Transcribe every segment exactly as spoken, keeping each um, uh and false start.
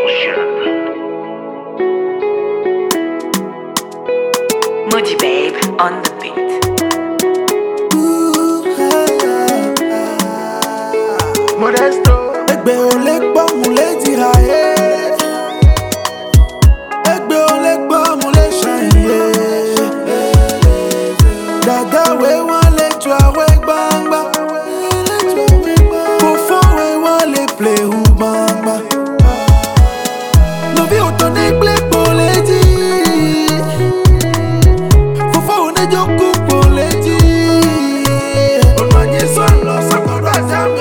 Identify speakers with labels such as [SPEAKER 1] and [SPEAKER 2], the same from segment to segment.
[SPEAKER 1] Moody Babe on the beat.
[SPEAKER 2] Modesto, ẹgbẹ́ ò lè gbọ́ mú lè jìrà yé. Ẹgbẹ́ ò lè gbọ́ mú lè ṣàyè. Dàda wé wọ́n lè ju àwẹ̀ gbangba. Kò fọ́wé wọ́n lè play hu gbangba. Novi òtò ní gbé pò lè jí. Fòfò ò ní jókòó pò lè jí. Ọ̀nà yìí sọ̀ lọ sàkọ̀dọ̀ àjà mi.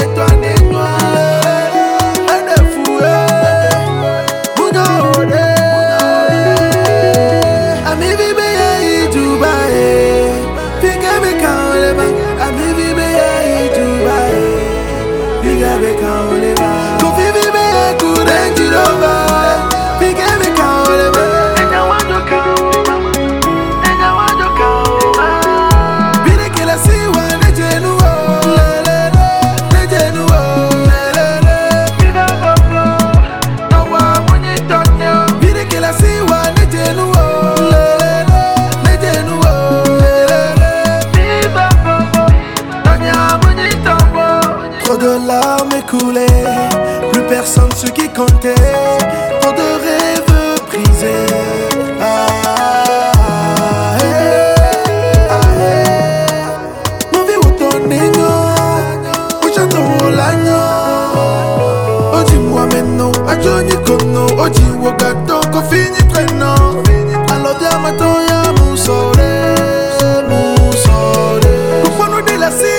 [SPEAKER 2] Trop de larmes écoulées, plus personne ce qui comptait. Trop de rêves brisés. Ah, eh, ah, eh. Mon vie où ton niño, où j'attends l'agneau. Oh dis-moi maintenant, à Johnny Kono, oh dis-moi gâteau, qu'on finit prenant. Alors diamaton ya mon soleil, mon soleil. Pourquoi nous dit la signe?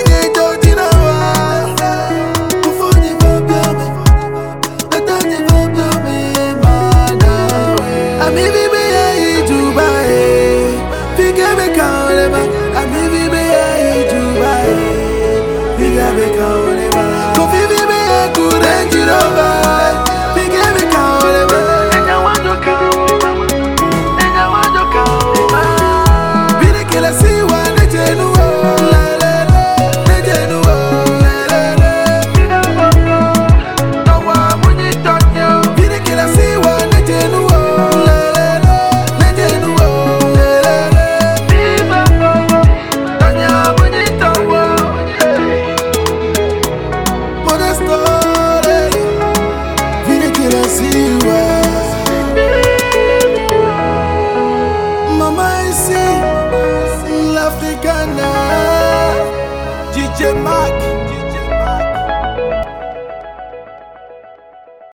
[SPEAKER 2] D J Mac